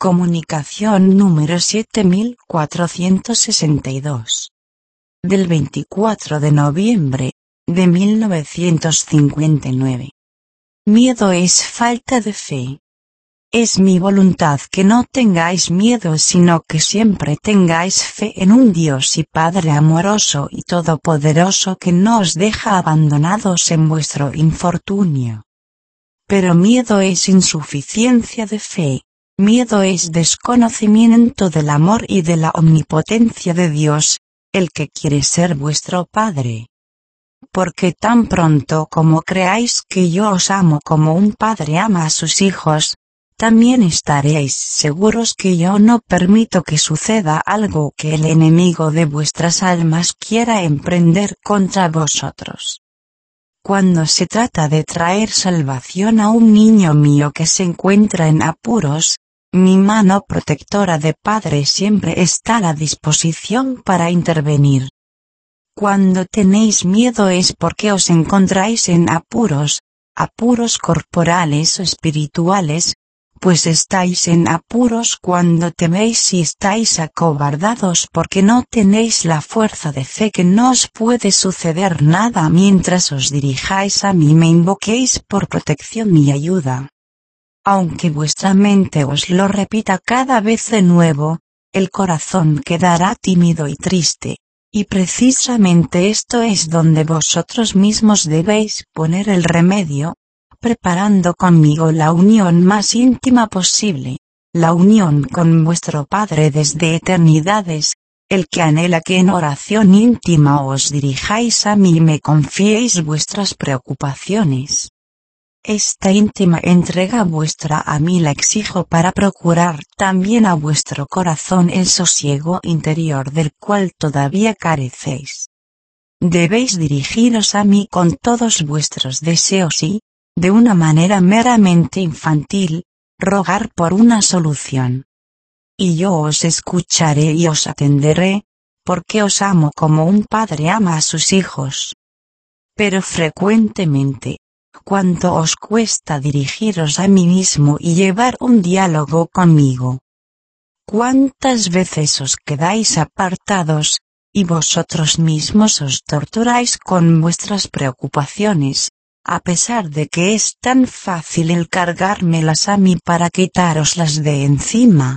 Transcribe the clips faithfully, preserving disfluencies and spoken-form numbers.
Comunicación número siete mil cuatrocientos sesenta y dos. Del veinticuatro de noviembre, de mil novecientos cincuenta y nueve. Miedo es falta de fe. Es mi voluntad que no tengáis miedo, sino que siempre tengáis fe en un Dios y Padre amoroso y todopoderoso que no os deja abandonados en vuestro infortunio. Pero miedo es insuficiencia de fe. Miedo es desconocimiento del amor y de la omnipotencia de Dios, el que quiere ser vuestro Padre. Porque tan pronto como creáis que yo os amo como un padre ama a sus hijos, también estaréis seguros que yo no permito que suceda algo que el enemigo de vuestras almas quiera emprender contra vosotros. Cuando se trata de traer salvación a un niño mío que se encuentra en apuros, mi mano protectora de padre siempre está a la disposición para intervenir. Cuando tenéis miedo es porque os encontráis en apuros, apuros corporales o espirituales, pues estáis en apuros cuando teméis y estáis acobardados porque no tenéis la fuerza de fe que no os puede suceder nada mientras os dirijáis a mí y me invoquéis por protección y ayuda. Aunque vuestra mente os lo repita cada vez de nuevo, el corazón quedará tímido y triste, y precisamente esto es donde vosotros mismos debéis poner el remedio, preparando conmigo la unión más íntima posible, la unión con vuestro Padre desde eternidades, el que anhela que en oración íntima os dirijáis a mí y me confiéis vuestras preocupaciones. Esta íntima entrega vuestra a mí la exijo para procurar también a vuestro corazón el sosiego interior del cual todavía carecéis. Debéis dirigiros a mí con todos vuestros deseos y, de una manera meramente infantil, rogar por una solución. Y yo os escucharé y os atenderé, porque os amo como un padre ama a sus hijos. Pero frecuentemente, ¿cuánto os cuesta dirigiros a mí mismo y llevar un diálogo conmigo? ¿Cuántas veces os quedáis apartados, y vosotros mismos os torturáis con vuestras preocupaciones, a pesar de que es tan fácil el cargármelas a mí para quitároslas de encima?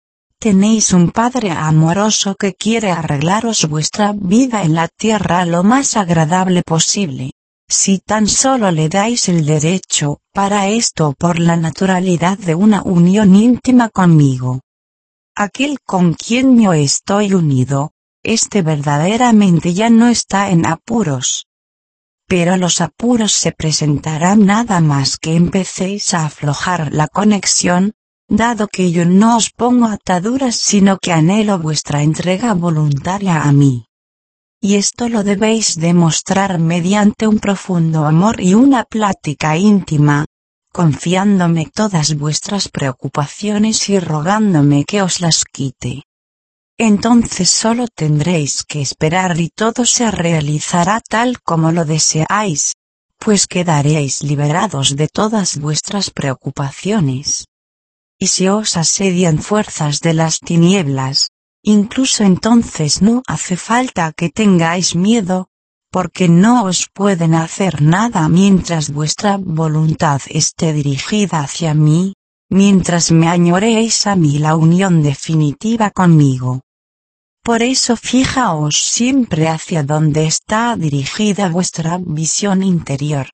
Tenéis un Padre amoroso que quiere arreglaros vuestra vida en la tierra lo más agradable posible, si tan solo le dais el derecho para esto por la naturalidad de una unión íntima conmigo. Aquel con quien yo estoy unido, este verdaderamente ya no está en apuros. Pero los apuros se presentarán nada más que empecéis a aflojar la conexión, dado que yo no os pongo ataduras sino que anhelo vuestra entrega voluntaria a mí. Y esto lo debéis demostrar mediante un profundo amor y una plática íntima, confiándome todas vuestras preocupaciones y rogándome que os las quite. Entonces solo tendréis que esperar y todo se realizará tal como lo deseáis, pues quedaréis liberados de todas vuestras preocupaciones. Y si os asedian fuerzas de las tinieblas, incluso entonces no hace falta que tengáis miedo, porque no os pueden hacer nada mientras vuestra voluntad esté dirigida hacia mí, mientras me añoréis a mí la unión definitiva conmigo. Por eso fijaos siempre hacia donde está dirigida vuestra visión interior.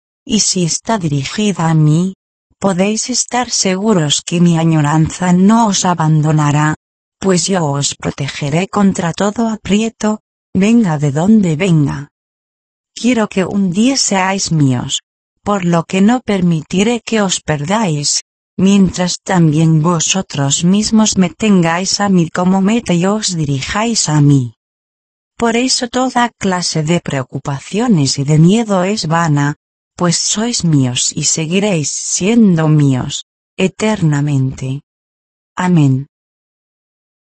Y si está dirigida a mí, podéis estar seguros que mi añoranza no os abandonará, pues yo os protegeré contra todo aprieto, venga de donde venga. Quiero que un día seáis míos, por lo que no permitiré que os perdáis, mientras también vosotros mismos me tengáis a mí como meta y os dirijáis a mí. Por eso toda clase de preocupaciones y de miedo es vana, pues sois míos y seguiréis siendo míos, eternamente. Amén.